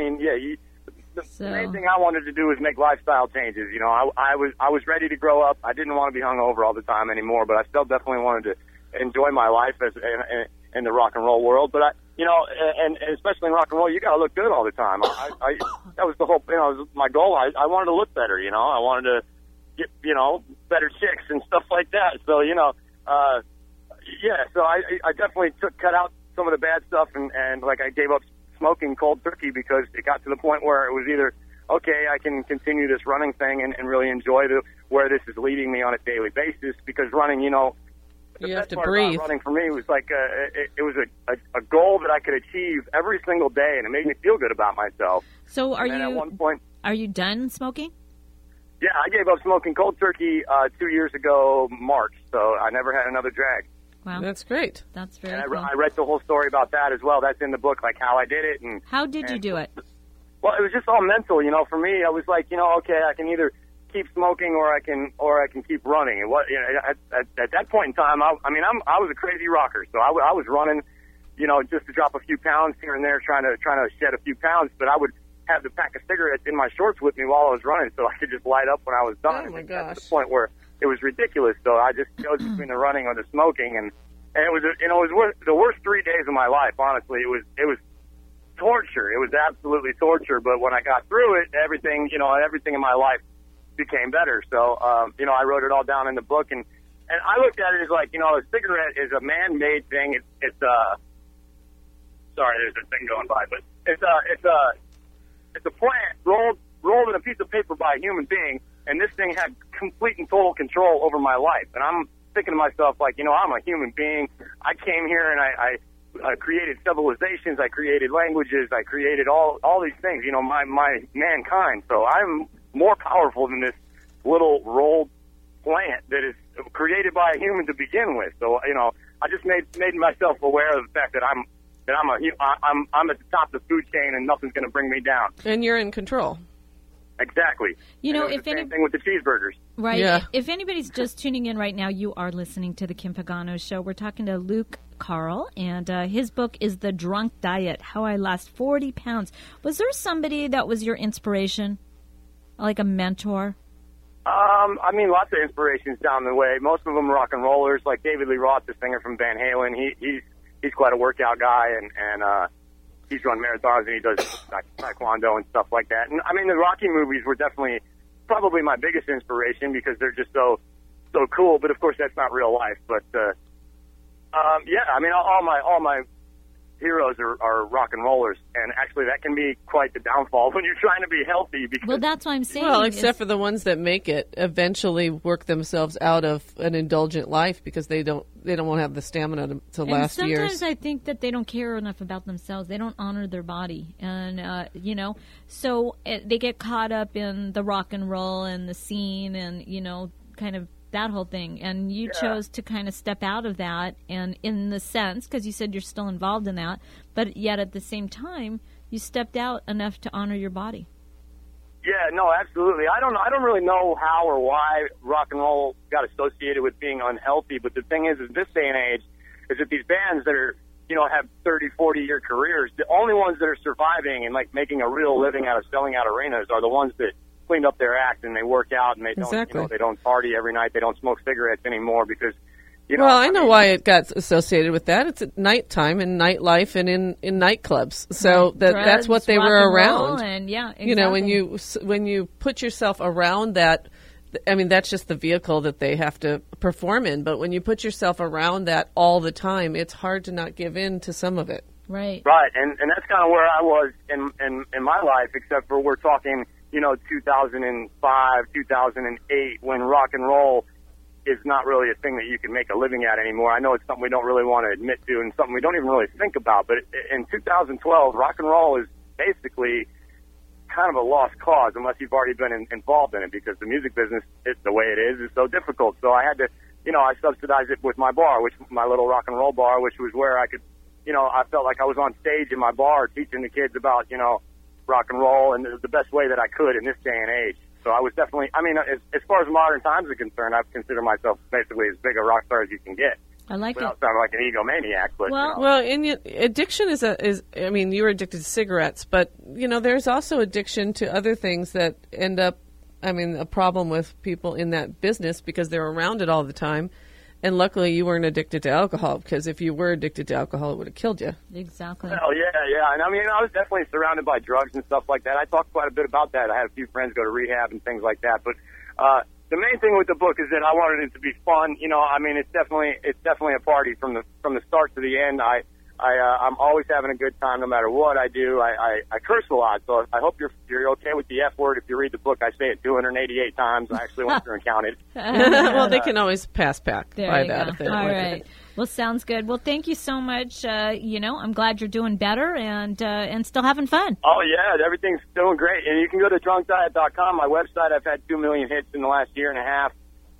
The main thing I wanted to do was make lifestyle changes. I was ready to grow up. I didn't want to be hungover all the time anymore, but I still definitely wanted to enjoy my life in the rock and roll world. But and especially in rock and roll, you got to look good all the time. That was the whole, was my goal. I wanted to look better. I wanted to get better chicks and stuff like that. So So I definitely cut out some of the bad stuff and like I gave up smoking cold turkey because it got to the point where it was either, okay, I can continue this running thing and really enjoy where this is leading me on a daily basis, because running, the
you have
best
to
part
breathe.
about running for me was like it was a goal that I could achieve every single day, and it made me feel good about myself.
So
at one point,
are you done smoking?
Yeah, I gave up smoking cold turkey 2 years ago, March, so I never had another drag.
Wow.
That's great.
That's very
And
cool.
I read the whole story about that as well. That's in the book, like how I did it. And
How did you do it?
Well, it was just all mental, you know. For me, I was like, you know, okay, I can either keep smoking or I can keep running. And what, you know, at that point in time, I was a crazy rocker, so I was running, you know, just to drop a few pounds here and there, trying to shed a few pounds. But I would have the pack of cigarettes in my shorts with me while I was running, so I could just light up when I was done.
Oh my
And
gosh!
to the point where it was ridiculous. So I just chose between the running or the smoking, and it was, you know, it was the worst 3 days of my life. Honestly, it was torture. It was absolutely torture. But when I got through it, everything in my life became better. So, you know, I wrote it all down in the book, and I looked at it as like, you know, a cigarette is a man-made thing. It's sorry, there's a thing going by, but it's a plant rolled in a piece of paper by a human being, and this thing had complete and total control over my life. And I'm thinking to myself, like, you know, I'm a human being. I came here and I created civilizations, I created languages, I created all these things, you know, my mankind. So I'm more powerful than this little rolled plant that is created by a human to begin with. So, you know, I just made myself aware of the fact that I'm at the top of the food chain and nothing's going to bring me down.
And you're in control.
Exactly.
You know,
if the same thing with the cheeseburgers.
Right.
Yeah.
If anybody's just tuning in right now, you are listening to the Kim Pagano Show. We're talking to Luke Carl, and his book is The Drunk Diet, How I Lost 40 Pounds. Was there somebody that was your inspiration, like a mentor?
I mean, lots of inspirations down the way. Most of them rock and rollers, like David Lee Roth, the singer from Van Halen. He's quite a workout guy, and he's run marathons, and he does taekwondo and stuff like that. And I mean, the Rocky movies were definitely probably my biggest inspiration because they're just so cool. But of course, that's not real life. But yeah, I mean, all my heroes are rock and rollers, and actually that can be quite the downfall when you're trying to be healthy. Because,
well, that's what I'm saying.
Well, except for the ones that make it eventually work themselves out of an indulgent life because they won't have the stamina to last
and
years.
sometimes I think that they don't care enough about themselves. They don't honor their body, and you know, so they get caught up in the rock and roll and the scene, and you know, kind of that whole thing. And you chose to kind of step out of that, and in the sense, because you said you're still involved in that, but yet at the same time, you stepped out enough to honor your body.
Yeah, no, absolutely. I don't really know how or why rock and roll got associated with being unhealthy, but the thing is this day and age, is that these bands that are, you know, have 30, 40-year careers, the only ones that are surviving and, like, making a real living out of selling out arenas are the ones that cleaned up their act and they work out and they don't, you know, they don't party every night, they don't smoke cigarettes anymore because, you know.
Well, I know why it got associated with that. It's at nighttime and nightlife and in nightclubs. So
Right.
that's what they
Drugs,
were
rock and
around.
roll, and yeah, exactly.
You know, when you put yourself around that, I mean, that's just the vehicle that they have to perform in. But when you put yourself around that all the time, it's hard to not give in to some of it.
Right.
Right, and that's kind of where I was in my life, except for we're talking, you know, 2005, 2008, when rock and roll is not really a thing that you can make a living at anymore. I know it's something we don't really want to admit to and something we don't even really think about, but in 2012, rock and roll is basically kind of a lost cause unless you've already been involved in it, because the music business, the way it is so difficult. So I had to, you know, I subsidized it with my bar, my little rock and roll bar, which was where I could, you know, I felt like I was on stage in my bar teaching the kids about, you know, rock and roll and the best way that I could in this day and age. So I was definitely, I mean, as far as modern times are concerned, I consider myself basically as big a rock star as you can get.
I like
without
it.
sounding like an egomaniac, but
Well, addiction is I mean, you were addicted to cigarettes, but you know, there's also addiction to other things that end up, I mean, a problem with people in that business because they're around it all the time. And luckily, you weren't addicted to alcohol, because if you were addicted to alcohol, it would have killed you.
Exactly.
Well, yeah. And I mean, I was definitely surrounded by drugs and stuff like that. I talked quite a bit about that. I had a few friends go to rehab and things like that. But the main thing with the book is that I wanted it to be fun. You know, I mean, it's definitely a party from the start to the end. I'm always having a good time no matter what I do. I curse a lot, so I hope you're okay with the F word. If you read the book, I say it 288 times. I actually went through and counted.
Well, they can always pass back
There
by
you
that
go.
if they don't
All
like
right.
it.
Well, sounds good. Well, thank you so much. You know, I'm glad you're doing better and still having fun.
Oh, yeah, everything's doing great. And you can go to drunkdiet.com, my website. I've had 2 million hits in the last year and a half.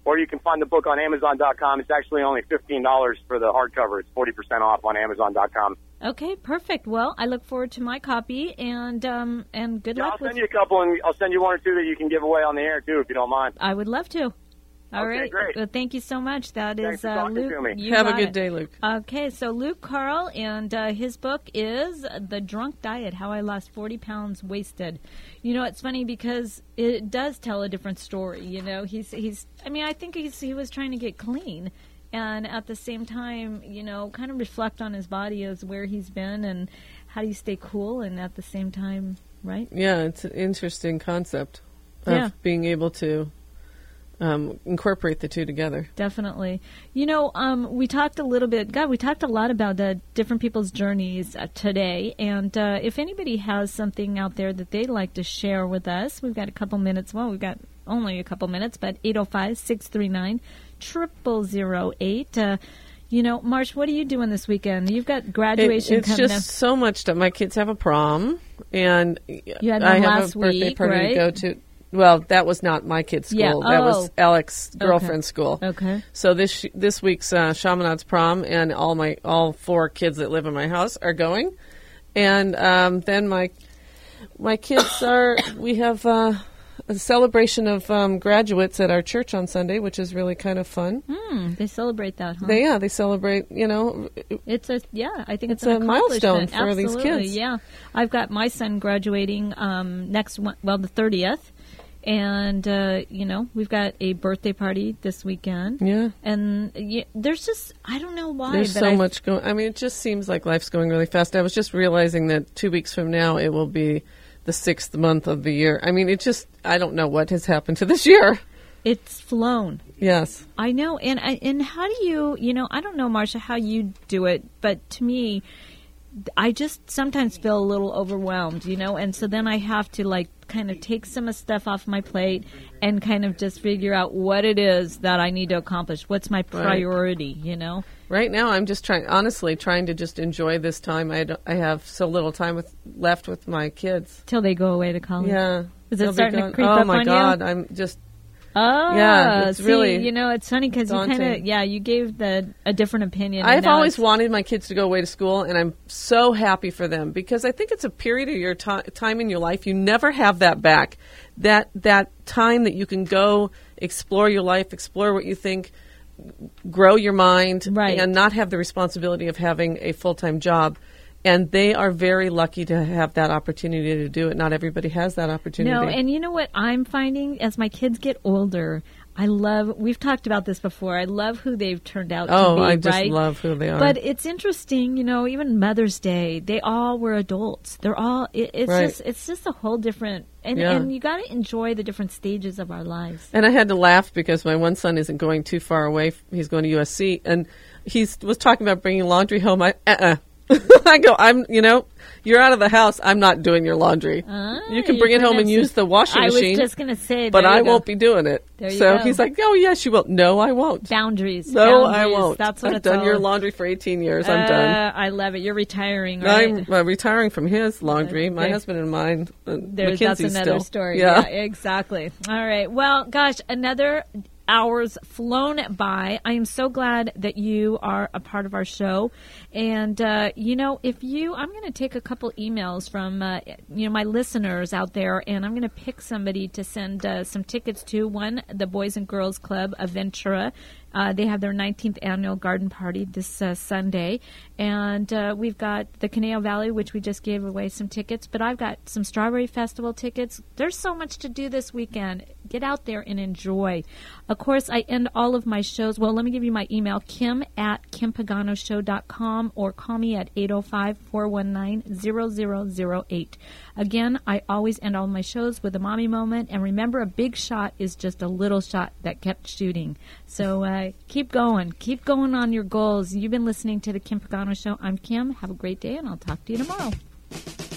or you can find the book on Amazon.com. It's actually only $15 for the hardcover. It's 40% off on Amazon.com.
Okay, perfect. Well, I look forward to my copy, and good luck.
I'll send you a couple, and I'll send you one or two that you can give away on the air too, if you don't mind.
I would love to. All
okay,
right.
Great.
Well, thank you so much. That
Thanks
is
for talking
Luke.
to me.
You
Have a
got
good
it.
day, Luke.
Okay, so Luke Carl, and his book is The Drunk Diet: How I Lost 40 Pounds Wasted. You know, it's funny because it does tell a different story. You know, he's. I mean, I think he was trying to get clean, and at the same time, you know, kind of reflect on his body as where he's been and how do you stay cool, and at the same time, right?
Yeah, it's an interesting concept of being able to incorporate the two together.
Definitely. You know, we talked a little bit, we talked a lot about different people's journeys today. And if anybody has something out there that they'd like to share with us, we've got a couple minutes. Well, we've got only a couple minutes, but 805-639-0008. You know, Marsh, what are you doing this weekend? You've got graduation
it's
coming up.
just so much stuff. My kids have a prom, and
You had
I
one
have
last
a birthday
week,
party
right?
to go to. Well, that was not my kid's school.
Yeah.
That was Alex's girlfriend's school.
Okay.
So this week's Chaminad's prom, and all 4 kids that live in my house are going, and then my kids are. We have a celebration of graduates at our church on Sunday, which is really kind of fun.
They celebrate that, huh?
They celebrate. You know,
I think it's
a
an
milestone
accomplishment.
for these
Absolutely,
kids.
Yeah, I've got my son graduating the 30th. And, you know, we've got a birthday party this weekend.
Yeah.
And there's just, I don't know why.
There's so much going. I mean, it just seems like life's going really fast. I was just realizing that 2 weeks from now, it will be the 6th month of the year. I mean, I don't know what has happened to this year.
It's flown.
Yes.
I know. And how do you know, I don't know, Marsha, how you do it, but to me, I just sometimes feel a little overwhelmed, you know, and so then I have to kind of take some of stuff off my plate and kind of just figure out what it is that I need to accomplish. What's my priority, you know?
Right now, I'm just trying to just enjoy this time. I have so little time left with my kids.
Till they go away to college.
Yeah.
Is it starting to creep
up on you? Oh, my God.
You?
I'm just...
Oh,
yeah, it's really,
you know, it's funny because you kind of, you gave a different opinion.
I've always wanted my kids to go away to school, and I'm so happy for them because I think it's a period of your time in your life. You never have that back. That time that you can go explore your life, explore what you think, grow your mind, and not have the responsibility of having a full-time job. And they are very lucky to have that opportunity to do it. Not everybody has that opportunity.
No, and you know what I'm finding as my kids get older, we've talked about this before, I love who they've turned out to be,
Oh, I just love who they are.
But it's interesting, you know, even Mother's Day, they all were adults. They're all, it's just a whole different, and you got to enjoy the different stages of our lives.
And I had to laugh because my one son isn't going too far away. He's going to USC, and he was talking about bringing laundry home. I go, you're out of the house. I'm not doing your laundry. You can bring it home and use the washing machine.
I was just going to say,
but I won't be doing it.
There you
so
go.
He's like, oh, yes, you will. No, I won't.
Boundaries.
No, I won't.
That's what
I've
it's
done
all.
your laundry for 18 years. I'm done.
I love it. You're retiring, right?
I'm retiring from his laundry. My husband and mine.
That's another
still.
story.
Yeah,
exactly. All right. Well, gosh, another hours flown by. I am so glad that you are a part of our show. And, you know, I'm going to take a couple emails from, my listeners out there, and I'm going to pick somebody to send some tickets to. One, the Boys and Girls Club of Ventura. They have their 19th annual garden party this Sunday. And we've got the Conejo Valley, which we just gave away some tickets. But I've got some Strawberry Festival tickets. There's so much to do this weekend. Get out there and enjoy. Of course, I end all of my shows. Well, let me give you my email, kim@kimpaganoshow.com, or call me at 805-419-0008. Again, I always end all my shows with a mommy moment. And remember, a big shot is just a little shot that kept shooting. So keep going. Keep going on your goals. You've been listening to The Kim Pagano Show. I'm Kim. Have a great day, and I'll talk to you tomorrow.